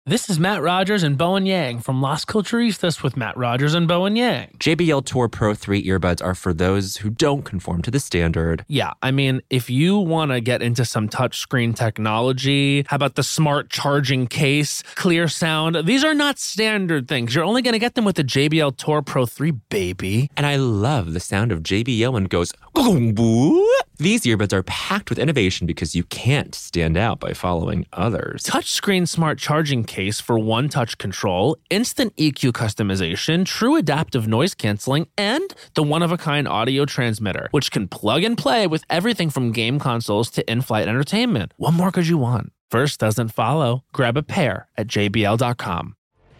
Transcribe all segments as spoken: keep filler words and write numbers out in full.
This is Matt Rogers and Bowen Yang from Las Culturistas with Matt Rogers and Bowen Yang. J B L Tour Pro three earbuds are for those who don't conform to the standard. Yeah, I mean, if you want to get into some touchscreen technology, how about the smart charging case, clear sound? These are not standard things. You're only going to get them with the J B L Tour Pro three, baby. And I love the sound of J B L when it goes, boom. These earbuds are packed with innovation because you can't stand out by following others. Touchscreen smart charging case for one-touch control, instant E Q customization, true adaptive noise canceling, and the one-of-a-kind audio transmitter, which can plug and play with everything from game consoles to in-flight entertainment. What more could you want? First doesn't follow. Grab a pair at j b l dot com.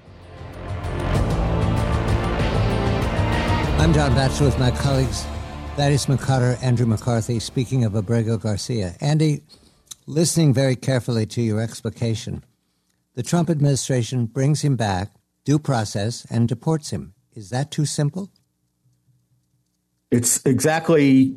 I'm John Batchelor with my colleagues Thaddeus McCarter, Andrew McCarthy, speaking of Abrego Garcia. Andy, listening very carefully to your explication, the Trump administration brings him back, due process, and deports him. Is that too simple? It's exactly,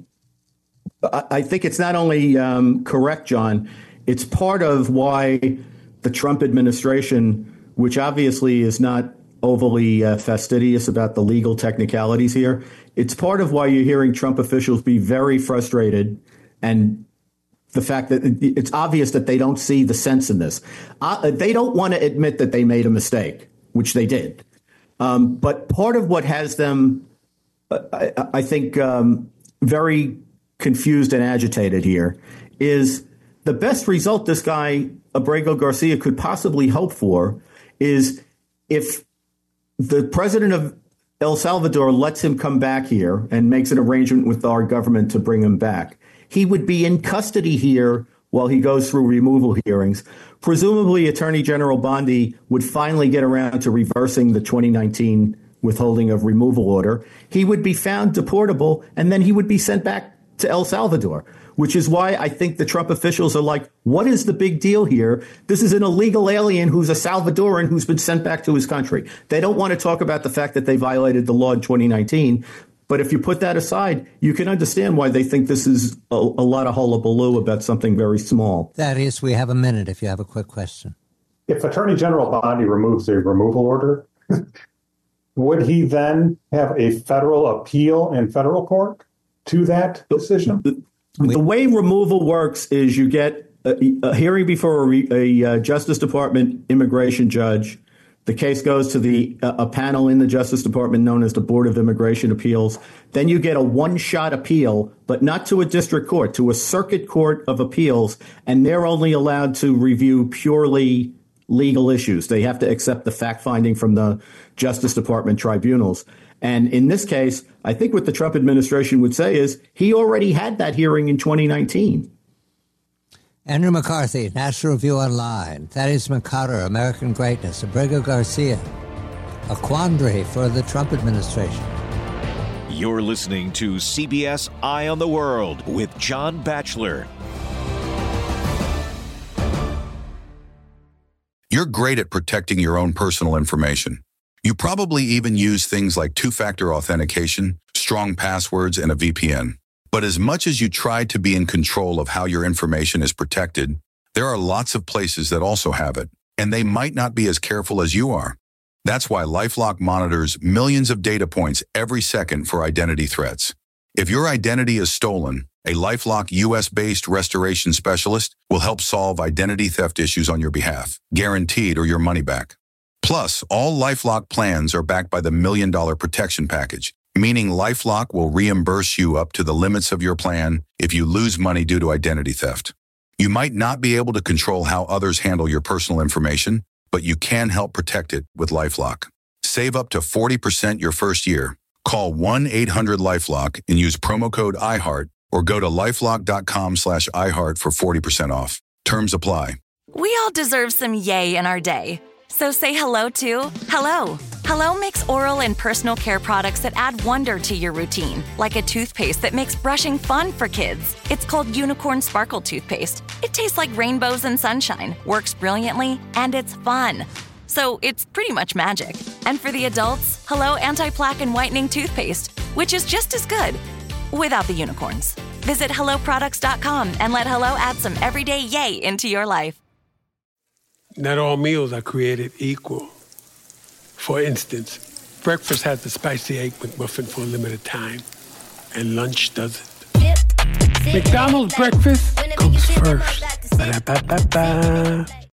I think it's not only um, correct, John, it's part of why the Trump administration, which obviously is not overly uh, fastidious about the legal technicalities here, it's part of why you're hearing Trump officials be very frustrated, and the fact that it's obvious that they don't see the sense in this. Uh, they don't want to admit that they made a mistake, which they did. Um, but part of what has them, uh, I, I think, um, very confused and agitated here is the best result this guy, Abrego Garcia, could possibly hope for is if the president of El Salvador lets him come back here and makes an arrangement with our government to bring him back, he would be in custody here while he goes through removal hearings. Presumably, Attorney General Bondi would finally get around to reversing the twenty nineteen withholding of removal order. He would be found deportable, and then he would be sent back to El Salvador, which is why I think the Trump officials are like, what is the big deal here? This is an illegal alien who's a Salvadoran who's been sent back to his country. They don't want to talk about the fact that they violated the law in twenty nineteen. But if you put that aside, you can understand why they think this is a, a lot of hullabaloo about something very small. That is, we have a minute if you have a quick question. If Attorney General Bondi removes the removal order, would he then have a federal appeal in federal court to that decision? The, the way removal works is you get a, a hearing before a, a, a Justice Department immigration judge. The case goes to the uh, a panel in the Justice Department known as the Board of Immigration Appeals. Then you get a one-shot appeal, but not to a district court, to a circuit court of appeals, and they're only allowed to review purely legal issues. They have to accept the fact-finding from the Justice Department tribunals. And in this case, I think what the Trump administration would say is he already had that hearing in twenty nineteen. Andrew McCarthy, National Review Online. Thaddeus McCarter, American Greatness. Abrego Garcia, a quandary for the Trump administration. You're listening to C B S Eye on the World with John Batchelor. You're great at protecting your own personal information. You probably even use things like two-factor authentication, strong passwords, and a V P N. But as much as you try to be in control of how your information is protected, there are lots of places that also have it, and they might not be as careful as you are. That's why LifeLock monitors millions of data points every second for identity threats. If your identity is stolen, a LifeLock U S-based restoration specialist will help solve identity theft issues on your behalf, guaranteed or your money back. Plus, all LifeLock plans are backed by the Million Dollar Protection Package, meaning LifeLock will reimburse you up to the limits of your plan if you lose money due to identity theft. You might not be able to control how others handle your personal information, but you can help protect it with LifeLock. Save up to forty percent your first year. Call one eight hundred LifeLock and use promo code iHeart or go to lifelock.com slash iHeart for forty percent off. Terms apply. We all deserve some yay in our day. So say hello to Hello. Hello makes oral and personal care products that add wonder to your routine, like a toothpaste that makes brushing fun for kids. It's called Unicorn Sparkle Toothpaste. It tastes like rainbows and sunshine, works brilliantly, and it's fun. So it's pretty much magic. And for the adults, Hello Anti-Plaque and Whitening Toothpaste, which is just as good, without the unicorns. Visit hello products dot com and let Hello add some everyday yay into your life. Not all meals are created equal. For instance, breakfast has the spicy egg McMuffin for a limited time, and lunch doesn't. McDonald's breakfast comes first. Ba-da-ba-ba-ba.